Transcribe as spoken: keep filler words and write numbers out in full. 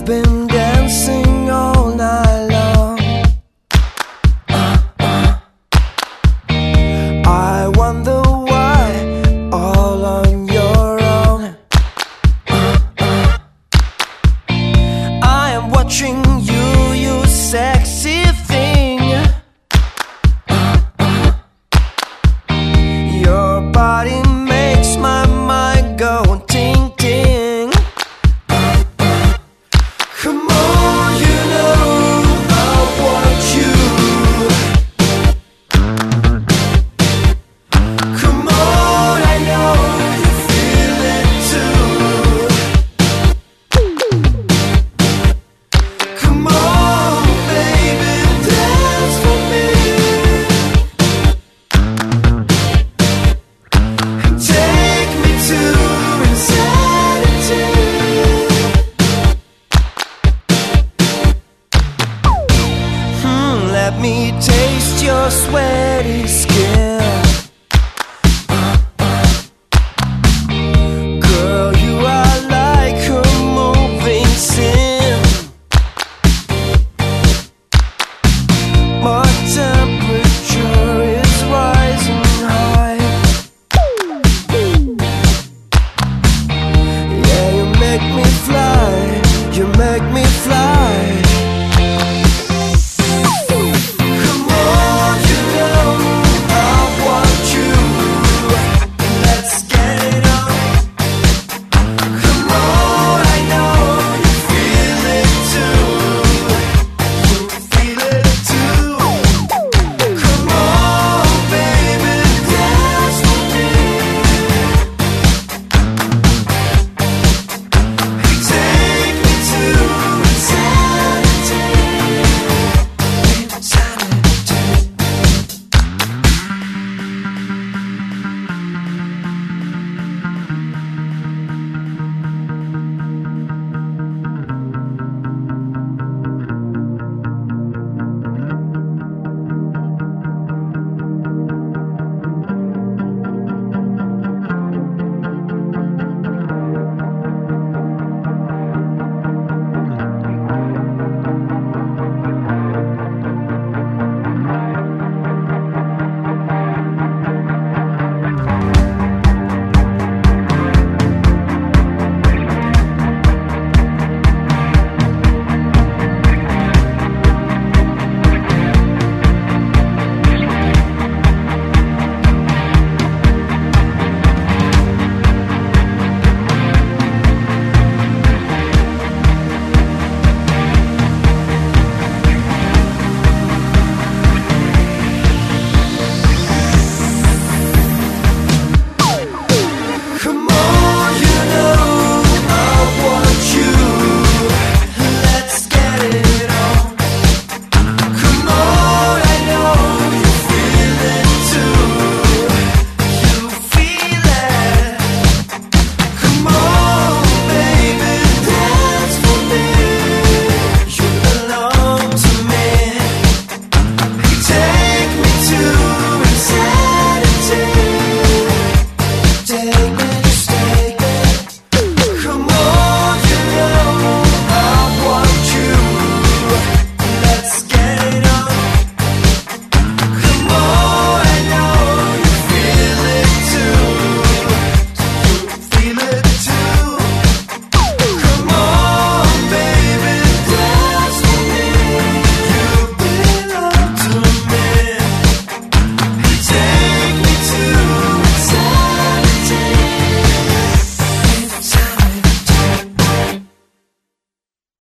been dancing all night long. uh, uh. I wonder why, all on your own. uh, uh. I am watching you, you sexy thing. uh, uh. Your body makes my mind go ting ting. Come on, you know I want you. Come on, I know you feel it too. Come on, baby, dance for me. And take me to insanity. Let me taste your sweaty skin.